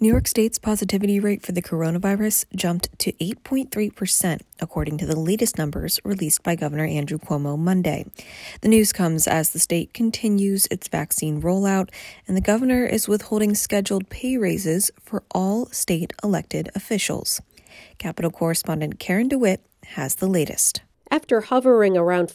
New York State's positivity rate for the coronavirus jumped to 8.3%, according to the latest numbers released by Governor Andrew Cuomo Monday. The news comes as the state continues its vaccine rollout, and the governor is withholding scheduled pay raises for all state elected officials. Capitol correspondent Karen DeWitt has the latest. After hovering around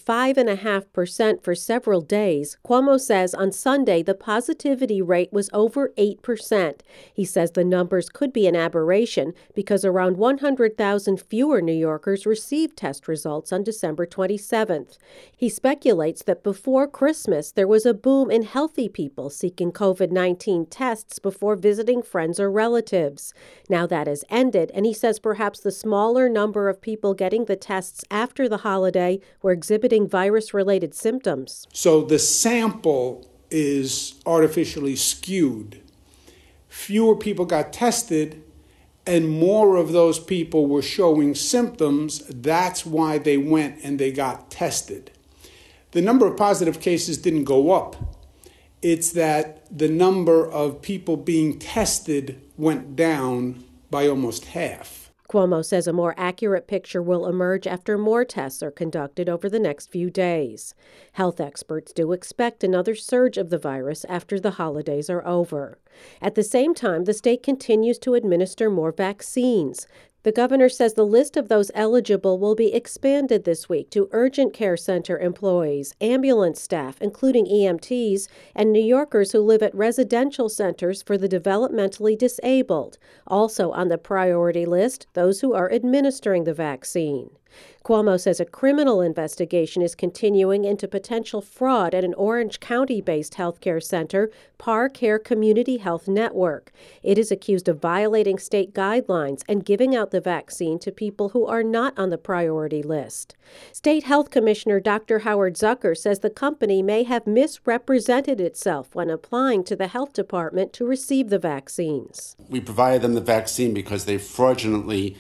5.5% for several days, Cuomo says on Sunday the positivity rate was over 8%. He says the numbers could be an aberration because around 100,000 fewer New Yorkers received test results on December 27th. He speculates that before Christmas there was a boom in healthy people seeking COVID-19 tests before visiting friends or relatives. Now that has ended, and he says perhaps the smaller number of people getting the tests after the holiday were exhibiting virus-related symptoms. So the sample is artificially skewed. Fewer people got tested, and more of those people were showing symptoms. That's why they went and they got tested. The number of positive cases didn't go up. It's that the number of people being tested went down by almost half. Cuomo says a more accurate picture will emerge after more tests are conducted over the next few days. Health experts do expect another surge of the virus after the holidays are over. At the same time, the state continues to administer more vaccines. The governor says the list of those eligible will be expanded this week to urgent care center employees, ambulance staff, including EMTs, and New Yorkers who live at residential centers for the developmentally disabled. Also on the priority list, those who are administering the vaccine. Cuomo says a criminal investigation is continuing into potential fraud at an Orange County-based healthcare center, Par Care Community Health Network. It is accused of violating state guidelines and giving out the vaccine to people who are not on the priority list. State Health Commissioner Dr. Howard Zucker says the company may have misrepresented itself when applying to the health department to receive the vaccines. We provided them the vaccine because they fraudulently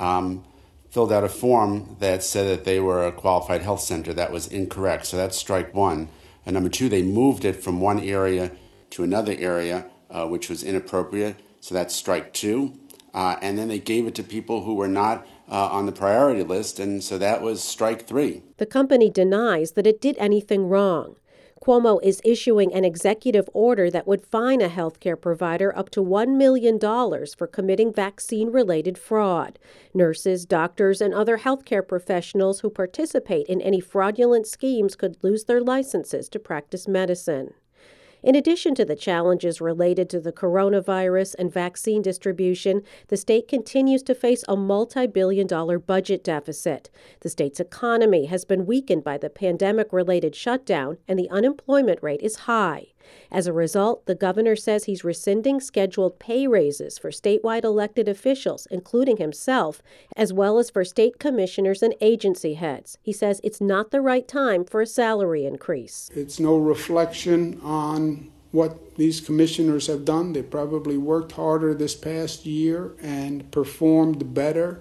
filled out a form that said that they were a qualified health center. That was incorrect. So that's strike one. And number two, they moved it from one area to another area, which was inappropriate. So that's strike two. And then they gave it to people who were not on the priority list. And so that was strike three. The company denies that it did anything wrong. Cuomo is issuing an executive order that would fine a healthcare provider up to $1 million for committing vaccine-related fraud. Nurses, doctors, and other healthcare professionals who participate in any fraudulent schemes could lose their licenses to practice medicine. In addition to the challenges related to the coronavirus and vaccine distribution, the state continues to face a multi-billion-dollar budget deficit. The state's economy has been weakened by the pandemic-related shutdown, and the unemployment rate is high. As a result, the governor says he's rescinding scheduled pay raises for statewide elected officials, including himself, as well as for state commissioners and agency heads. He says it's not the right time for a salary increase. It's no reflection on what these commissioners have done. They probably worked harder this past year and performed better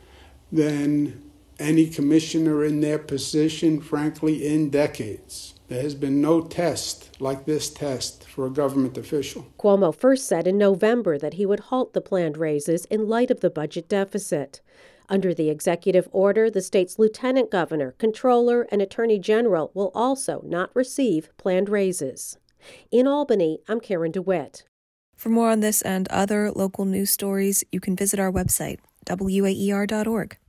than any commissioner in their position, frankly, in decades. There has been no test like this test for a government official. Cuomo first said in November that he would halt the planned raises in light of the budget deficit. Under the executive order, the state's lieutenant governor, controller, and attorney general will also not receive planned raises. In Albany, I'm Karen DeWitt. For more on this and other local news stories, you can visit our website, waer.org.